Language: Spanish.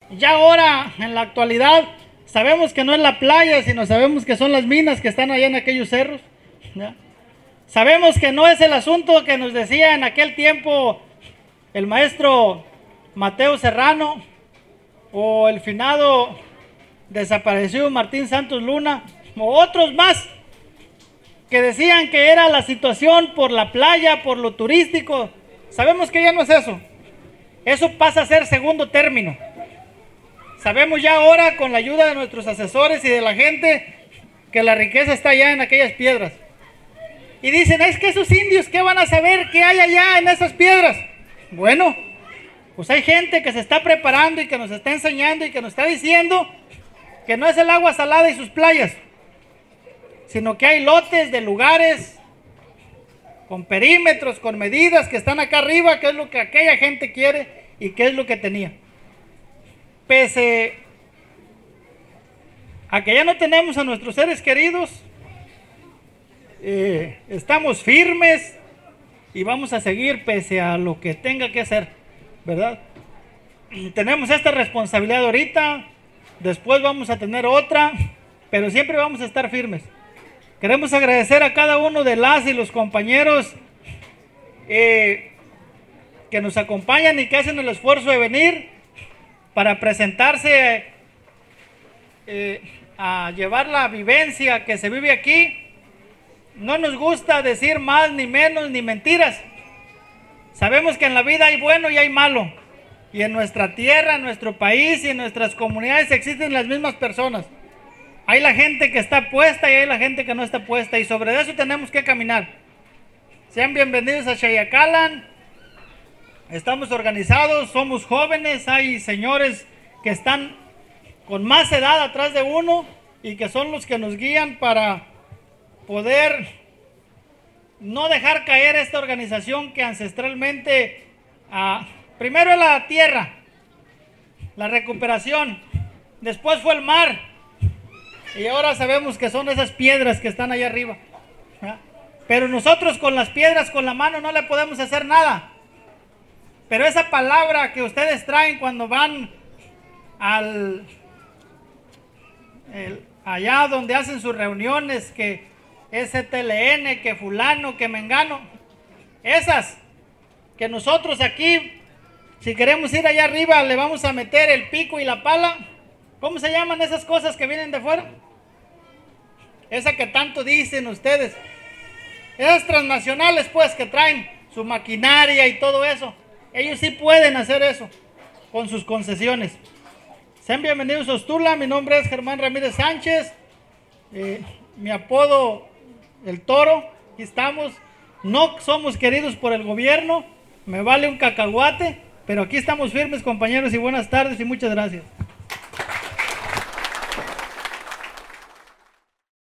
Ya ahora, en la actualidad, sabemos que no es la playa, sino sabemos que son las minas que están allá en aquellos cerros, ¿ya? Sabemos que no es el asunto que nos decía en aquel tiempo el maestro Mateo Serrano o el finado desaparecido Martín Santos Luna o otros más que decían que era la situación por la playa, por lo turístico. Sabemos que ya no es eso. Eso pasa a ser segundo término. Sabemos ya ahora, con la ayuda de nuestros asesores y de la gente, que la riqueza está allá en aquellas piedras. Y dicen, es que esos indios, ¿qué van a saber qué hay allá en esas piedras? Bueno, pues hay gente que se está preparando y que nos está enseñando y que nos está diciendo que no es el agua salada y sus playas, sino que hay lotes de lugares con perímetros, con medidas que están acá arriba, que es lo que aquella gente quiere y que es lo que tenía. Pese a que ya no tenemos a nuestros seres queridos, estamos firmes y vamos a seguir pese a lo que tenga que hacer, ¿verdad? Tenemos esta responsabilidad ahorita, después vamos a tener otra, pero siempre vamos a estar firmes. Queremos agradecer a cada uno de las y los compañeros que nos acompañan y que hacen el esfuerzo de venir para presentarse a llevar la vivencia que se vive aquí. No nos gusta decir más ni menos ni mentiras. Sabemos que en la vida hay bueno y hay malo. Y en nuestra tierra, en nuestro país y en nuestras comunidades existen las mismas personas. Hay la gente que está puesta y hay la gente que no está puesta. Y sobre eso tenemos que caminar. Sean bienvenidos a Xayacalan. Estamos organizados, somos jóvenes. Hay señores que están con más edad atrás de uno y que son los que nos guían para poder no dejar caer esta organización que ancestralmente, primero es la tierra, la recuperación, después fue el mar y ahora sabemos que son esas piedras que están allá arriba, ¿ya? Pero nosotros con las piedras, con la mano no le podemos hacer nada. Pero esa palabra que ustedes traen cuando van allá donde hacen sus reuniones, que STLN, que fulano, que mengano, esas que nosotros aquí, si queremos ir allá arriba, le vamos a meter el pico y la pala. ¿Cómo se llaman esas cosas que vienen de fuera? Esa que tanto dicen ustedes. Esas transnacionales, pues, que traen su maquinaria y todo eso. Ellos sí pueden hacer eso con sus concesiones. Sean bienvenidos a Ostula. Mi nombre es Germán Ramírez Sánchez. Mi apodo, el Toro. Aquí estamos. No somos queridos por el gobierno. Me vale un cacahuate. Pero aquí estamos firmes, compañeros, y buenas tardes y muchas gracias.